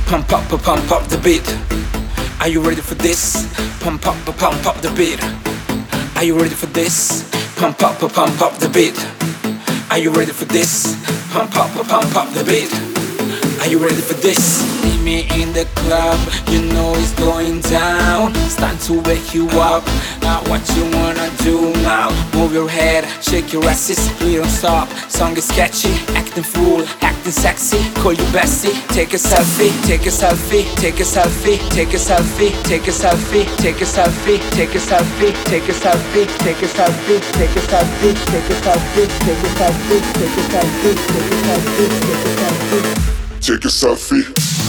pump up the beat. Are you ready for this? Pump up the beat. Are you ready for this? Pump up the beat. Are you ready for this? Pump up the beat. Are you ready for this? See me in the club, you know it's going down. It's time to wake you up. Now what you wanna do now? Move your head, shake your asses, we don't stop. Song is catchy, acting fool, acting sexy. Call you bestie, take a selfie, take a selfie, take a selfie, take a selfie, take a selfie, take a selfie, take a selfie, take a selfie, take a selfie, take a selfie, take a selfie, take a selfie, take a selfie, take a selfie, take a selfie. Take a selfie.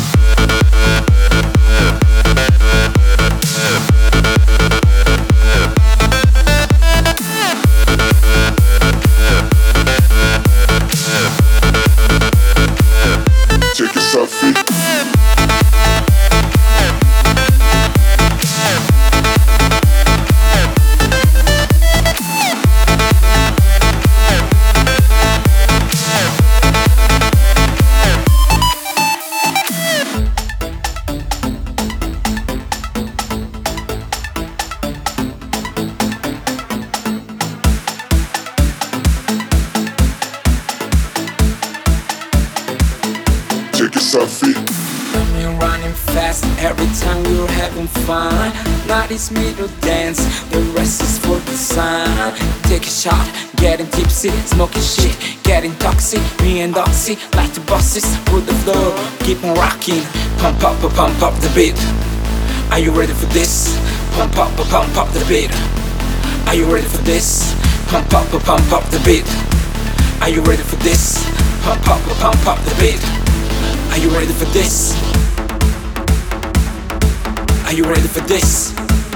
Take a selfie. Take a selfie. Come you running fast every time you're having fun. Not is me to dance, the rest is for the sun. Take a shot, getting tipsy, smoking shit, getting toxic. Me and Oxy, like the bosses, with the flow, keep on rocking. Pump up the beat. Are you ready for this? Pump up the beat. Are you ready for this? Pump up the beat. Are you ready for this? Pump up the beat. Are you ready for this? Are you ready for this?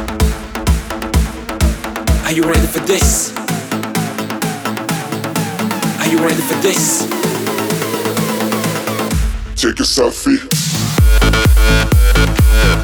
Are you ready for this? Are you ready for this? Take a selfie.